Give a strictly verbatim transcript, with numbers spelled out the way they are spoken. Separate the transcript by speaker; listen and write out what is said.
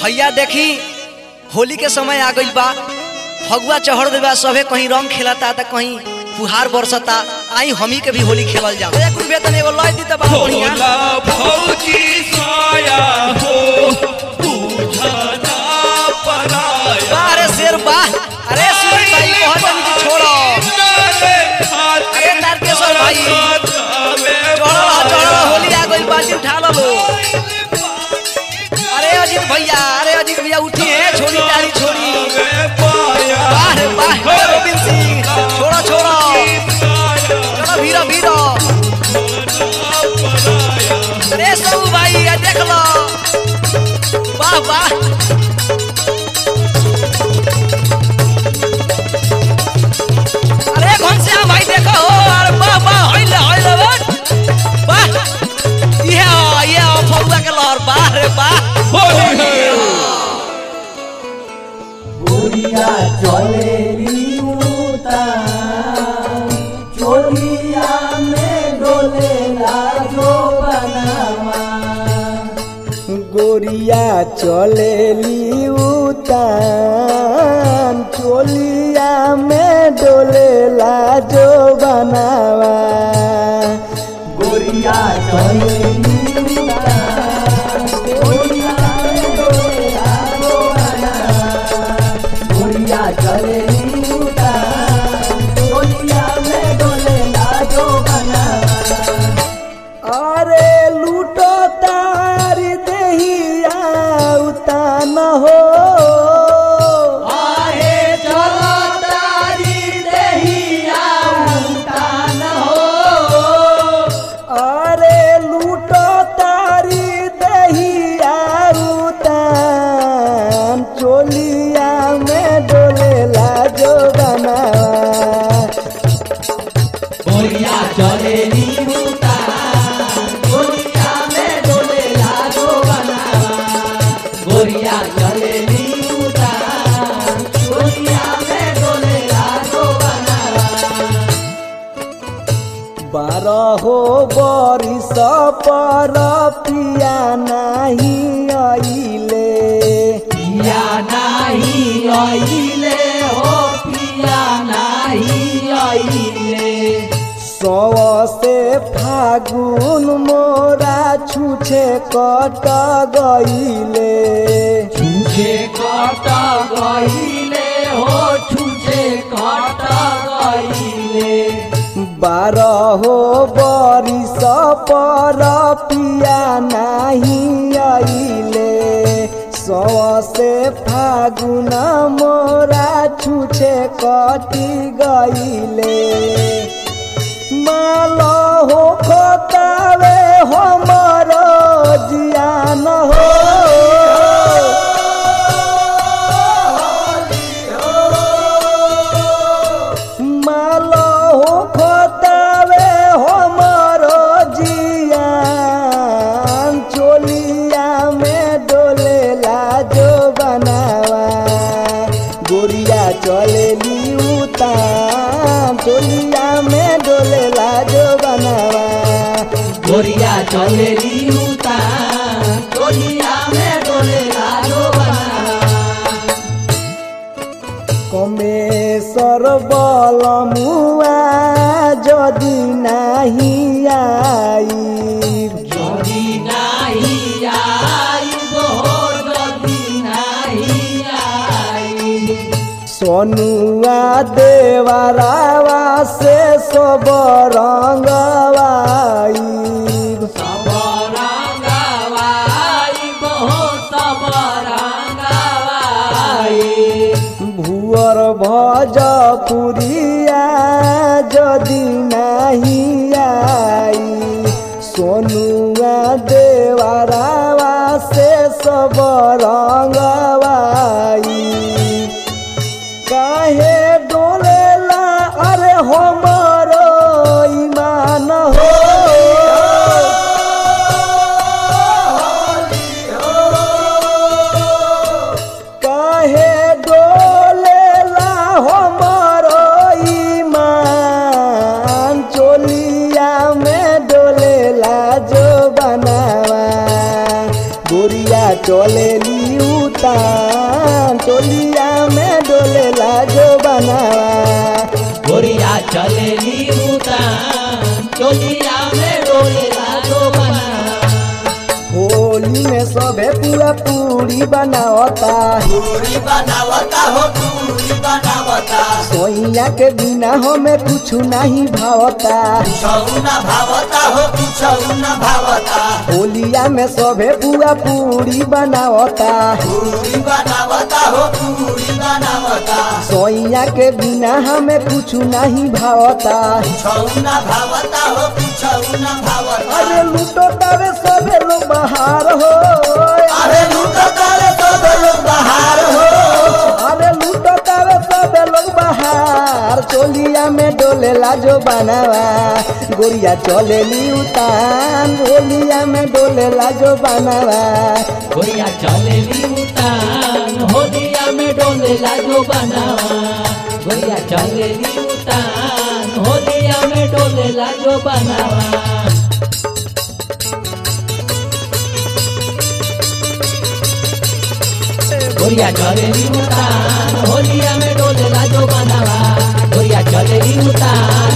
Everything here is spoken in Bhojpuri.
Speaker 1: भैया देखी होली के समय आ गई बा, फगुआ चढ़ गई बा, सभे कहीं रंग खेलता तो कहीं फुहार बरसता। आई हमी के भी होली खेलल जाओ। एक रुपया तने एगो लय दी त बा बढ़िया
Speaker 2: भौजी साया हो बुझना पराया।
Speaker 1: अरे शेर बा, अरे सुन भाई बहुत जन की छोड़ो। अरे तारकेश्वर भाई चढ़ो चढ़ो होली आ गई, बाजी उठा लो। अरे अजीत भैया, अरे अजीत भैया उठिए, छोड़ी तारी छोड़ी। वाह रे वाह गोविंद सिंह, छोड़ो छोड़ो चलो भीरो भीरो। अरे सब भाई देख लो, वाह वाह। अरे घनश्याम भाई देखो, अरे वाह वाह होइले होइले वाह ये ये फगुआ के लहर, वाह रे वाह।
Speaker 3: गोरिया चलेली उतान, चोलिया में डोलेला जो बनावा। गोरिया चलेली उतान, चोलिया में डोलेला जो बनावा। गोरिया चलेली बारहो बरिस पर पिया नहीं आइले, पिया नहीं आइले हो पिया नहीं आइले। सौ से फागुन मोरा छुछे कट गइले, छुछे कट गइले हो छुछे कट गइले। बारहो बरिस पर पिया नहीं आइले, सौ से फागुन मोरा छुछे कटी गइले। माल हो खोतावे हमर जियान हो, माल हो खोतावे हमर जियान। चोलिया में डोलेला जो बनावा। गोरिया चलेली उतान, चोलिया में डोलेला जो बनावा। गोरिया चलेली उतान, चोलिया में डोलेला जो बनावा। कमेश्वर बलमुआ जदि नहीं आई, जदि नहीं आई हो जदि नहीं आई। सोनुआ देवरावा से सब रंगवाई, सब रंगवाई हो सब रंगवाई। भुअर भोजपुरिया जदि नहीं आई, सोनुआ देवरावा से सब रंगवाई। काहे डोलेला अरे हमरो ईमान हो, काहे डोलेला हमरो ईमान। चोलिया में डोलेला जो बनावा। गोरिया चलेली उतान चोलिया में डोलेला जो बनावा
Speaker 4: गोरिया चलेली उतान चोलिया में डोलेला जो बना
Speaker 3: होली में सबे पूरा पूरी बनावता
Speaker 5: पूरी बनावता हो पूरी बनावता
Speaker 3: सोइया के बिना हमें कुछ नहीं भावता
Speaker 5: कुछऊ न भावता हो कुछऊ न भावता
Speaker 3: होलिया में सबे पूरा पूरी बनावता
Speaker 5: पूरी बनावता हो पूरी बनावता
Speaker 3: सोइया के बिना हमें कुछ नहीं भावता
Speaker 5: कुछऊ न भावता हो कुछऊ न भावता
Speaker 3: अरे लूटो तावे सबे लोग बाहर हो
Speaker 5: अरे लूटो तारे सब लोग बाहर हो
Speaker 3: अरे लूटो तावे सबे लोग बाहर चोलिया में डोलेला जो बनावा गोरिया चलेली उतान होलिया में डोलेला जो बनावा
Speaker 4: गोरिया चलेली उतान होलिया में डोलेला जो बनावा गोरिया चलेली उतान होलिया में डोलेला जो बनावा गोरिया चलेली उतान होलिया में डोलेला जो बनावा गोरिया चलेली उतान